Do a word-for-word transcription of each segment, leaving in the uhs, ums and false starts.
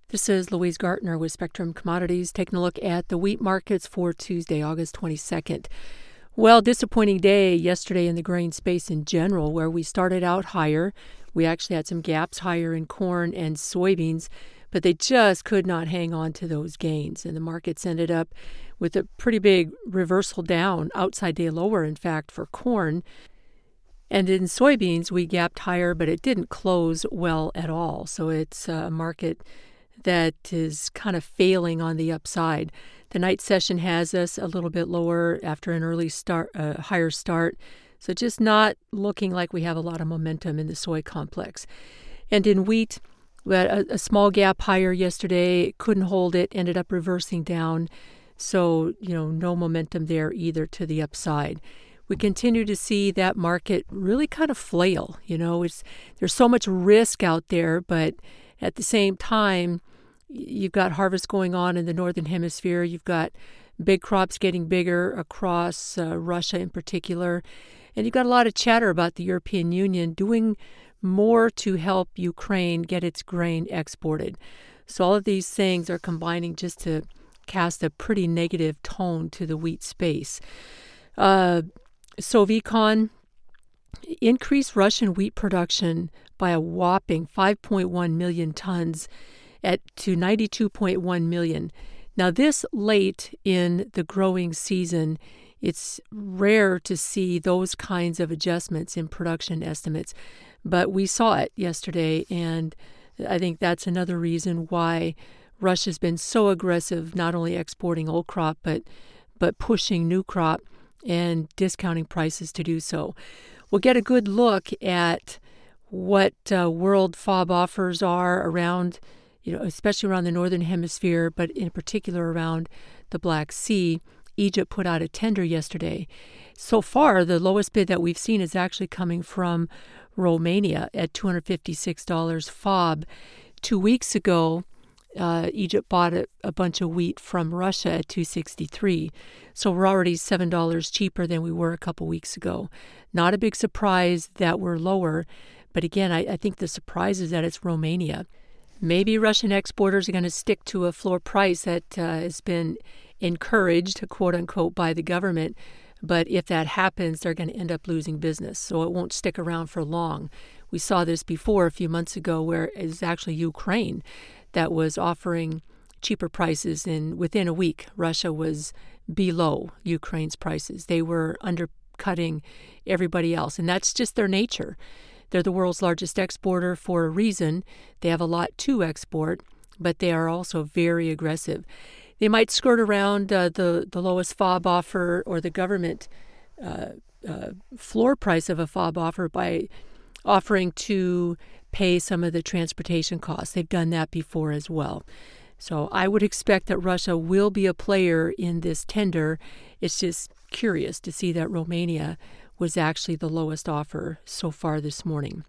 This is Louise Gartner with Spectrum Commodities, taking a look at the wheat markets for Tuesday, August twenty-second. Well, disappointing day yesterday in the grain space in general, where we started out higher. We actually had some gaps higher in corn and soybeans, but they just could not hang on to those gains. And the markets ended up with a pretty big reversal down, outside day lower, in fact, for corn. And in soybeans, we gapped higher, but it didn't close well at all. So it's a market that is kind of failing on the upside. The night session has us a little bit lower after an early start, uh, higher start. So just not looking like we have a lot of momentum in the soy complex. And in wheat, we had a, a small gap higher yesterday, couldn't hold it, ended up reversing down. So, you know, no momentum there either to the upside. We continue to see that market really kind of flail. You know, it's there's so much risk out there, but at the same time, you've got harvest going on in the Northern Hemisphere. You've got big crops getting bigger across uh, Russia in particular. And you've got a lot of chatter about the European Union doing more to help Ukraine get its grain exported. So all of these things are combining just to cast a pretty negative tone to the wheat space. Uh, Sovcon increased Russian wheat production by a whopping five point one million tons at to ninety-two point one million. Now, this late in the growing season, it's rare to see those kinds of adjustments in production estimates, but we saw it yesterday, and I think that's another reason why Russia's been so aggressive, not only exporting old crop, but but pushing new crop and discounting prices to do so. We'll get a good look at what uh, world F O B offers are around, you know, especially around the Northern Hemisphere, but in particular around the Black Sea. Egypt put out a tender yesterday. So far, the lowest bid that we've seen is actually coming from Romania at two hundred fifty-six dollars F O B. Two weeks ago, uh, Egypt bought a, a bunch of wheat from Russia at two hundred sixty-three dollars. So we're already seven dollars cheaper than we were a couple weeks ago. Not a big surprise that we're lower, but again, I, I think the surprise is that it's Romania. Maybe Russian exporters are going to stick to a floor price that uh, has been encouraged, quote unquote, by the government. But if that happens, they're going to end up losing business. So it won't stick around for long. We saw this before a few months ago where it was actually Ukraine that was offering cheaper prices. And within a week, Russia was below Ukraine's prices. They were undercutting everybody else. And that's just their nature. They're the world's largest exporter for a reason. They have a lot to export, but they are also very aggressive. They might skirt around uh, the, the lowest F O B offer or the government uh, uh, floor price of a F O B offer by offering to pay some of the transportation costs. They've done that before as well. So I would expect that Russia will be a player in this tender. It's just curious to see that Romania was actually the lowest offer so far this morning.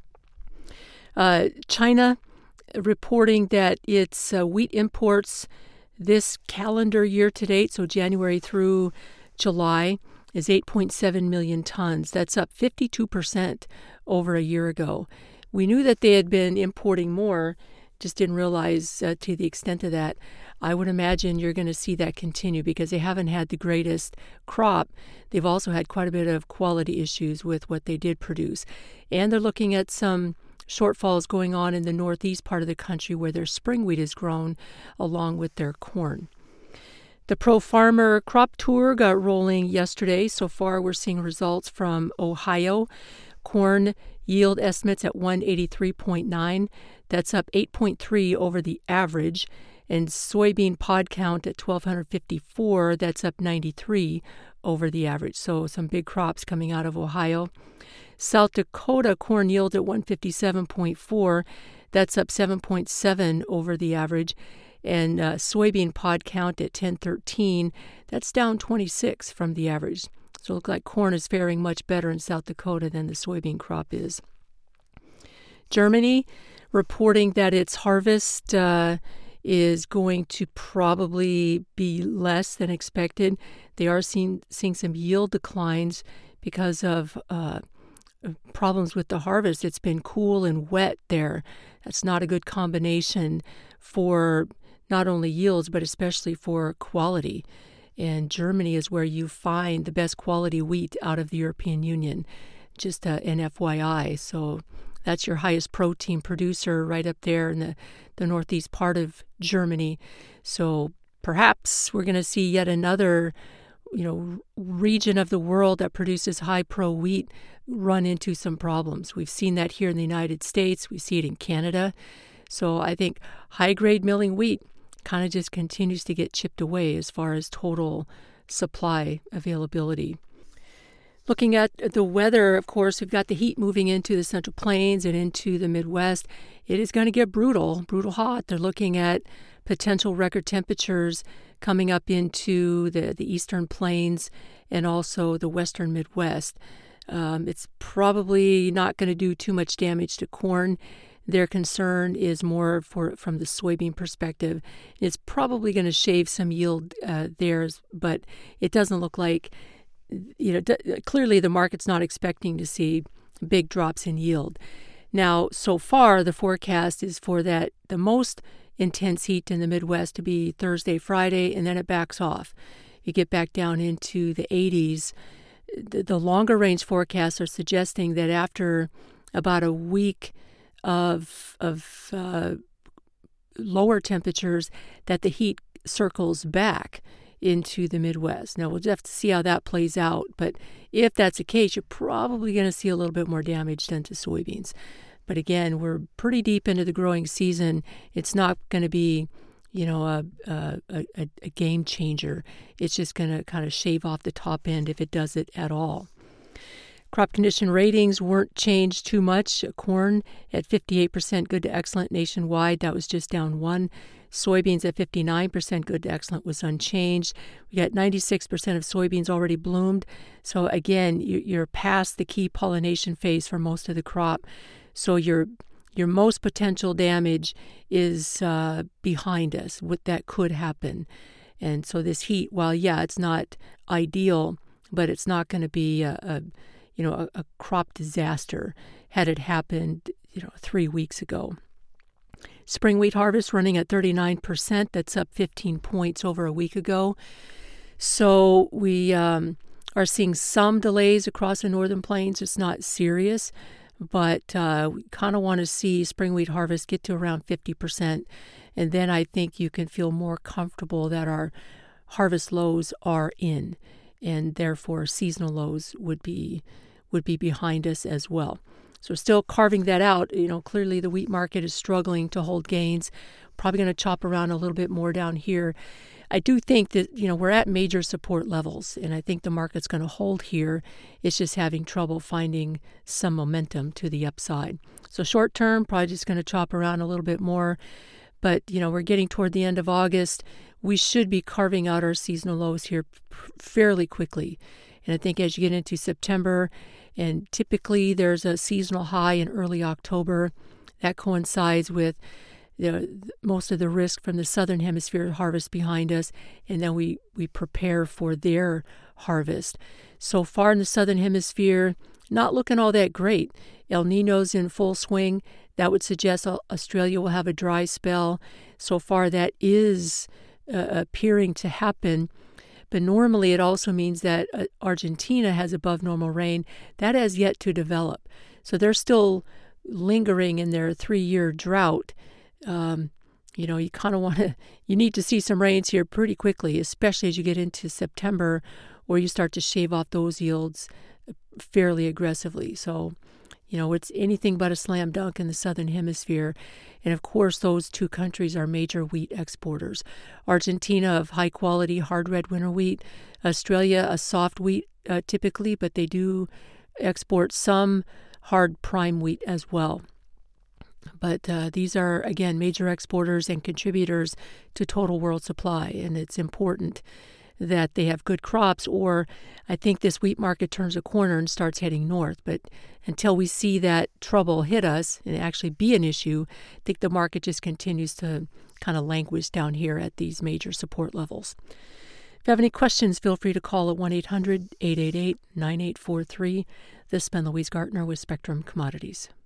Uh, China reporting that its uh, wheat imports this calendar year to date, so January through July, is eight point seven million tons. That's up fifty-two percent over a year ago. We knew that they had been importing more, just didn't realize uh, to the extent of that. I would imagine you're going to see that continue because they haven't had the greatest crop. They've also had quite a bit of quality issues with what they did produce. And they're looking at some shortfalls going on in the northeast part of the country where their spring wheat is grown along with their corn. The Pro Farmer Crop Tour got rolling yesterday. So far, we're seeing results from Ohio. Corn yield estimates at one eighty-three point nine. That's up eight point three over the average. And soybean pod count at twelve fifty-four. That's up ninety-three over the average. So some big crops coming out of Ohio. South Dakota corn yield at one fifty-seven point four. That's up seven point seven over the average. And uh, soybean pod count at ten thirteen. That's down twenty-six from the average. So it looks like corn is faring much better in South Dakota than the soybean crop is. Germany reporting that its harvest uh, is going to probably be less than expected. They are seeing, seeing some yield declines because of uh, problems with the harvest. It's been cool and wet there. That's not a good combination for not only yields, but especially for quality. And Germany is where you find the best quality wheat out of the European Union, just uh, an F Y I. So that's your highest protein producer right up there in the, the northeast part of Germany. So perhaps we're going to see yet another, you know, region of the world that produces high pro wheat run into some problems. We've seen that here in the United States. We see it in Canada. So I think high-grade milling wheat kind of just continues to get chipped away as far as total supply availability. Looking at the weather, of course, we've got the heat moving into the Central Plains and into the Midwest. It is going to get brutal, brutal hot. They're looking at potential record temperatures coming up into the, the Eastern Plains and also the Western Midwest. Um, it's probably not going to do too much damage to corn. Their concern is more for from the soybean perspective. It's probably going to shave some yield uh, there, but it doesn't look like, you know, d- clearly the market's not expecting to see big drops in yield. Now, so far, the forecast is for that the most intense heat in the Midwest to be Thursday, Friday, and then it backs off. You get back down into the eighties. The, the longer range forecasts are suggesting that after about a week of of uh, lower temperatures, that the heat circles back into the Midwest. Now, we'll just have to see how that plays out. But if that's the case, you're probably going to see a little bit more damage done to soybeans. But again, we're pretty deep into the growing season. It's not going to be, you know, a, a, a, a game changer. It's just going to kind of shave off the top end if it does it at all. Crop condition ratings weren't changed too much. Corn at fifty-eight percent good to excellent nationwide. That was just down one. Soybeans at fifty-nine percent good to excellent was unchanged. We got ninety-six percent of soybeans already bloomed. So again, you're past the key pollination phase for most of the crop. So your your most potential damage is uh, behind us. What that could happen. And so this heat, while yeah, it's not ideal, but it's not going to be a, a you know, a, a crop disaster had it happened, you know, three weeks ago. Spring wheat harvest running at thirty-nine percent. That's up fifteen points over a week ago. So we um, are seeing some delays across the northern plains. It's not serious, but uh, we kind of want to see spring wheat harvest get to around fifty percent. And then I think you can feel more comfortable that our harvest lows are in, and therefore seasonal lows would be would be behind us as well. So we're still carving that out. You know, clearly the wheat market is struggling to hold gains. Probably going to chop around a little bit more down here. I do think that, you know, we're at major support levels, and I think the market's going to hold here. It's just having trouble finding some momentum to the upside. So short term, probably just going to chop around a little bit more. But, you know, we're getting toward the end of August. We should be carving out our seasonal lows here fairly quickly. And I think as you get into September, and typically there's a seasonal high in early October, that coincides with you know, most of the risk from the southern hemisphere harvest behind us, and then we, we prepare for their harvest. So far in the southern hemisphere, not looking all that great. El Nino's in full swing. That would suggest Australia will have a dry spell. So far that is uh, appearing to happen. But normally it also means that uh, Argentina has above normal rain. That has yet to develop. So they're still lingering in their three-year drought. Um, you know, you kind of want to, you need to see some rains here pretty quickly, especially as you get into September, where you start to shave off those yields fairly aggressively. So, you know, it's anything but a slam dunk in the southern hemisphere. And of course, those two countries are major wheat exporters. Argentina of high quality hard red winter wheat. Australia, a soft wheat uh, typically, but they do export some hard prime wheat as well. But uh, these are, again, major exporters and contributors to total world supply. And it's important that they have good crops, or I think this wheat market turns a corner and starts heading north. But until we see that trouble hit us and actually be an issue, I think the market just continues to kind of languish down here at these major support levels. If you have any questions, feel free to call at one eight hundred, eight eight eight, nine eight four three. This has been Louise Gartner with Spectrum Commodities.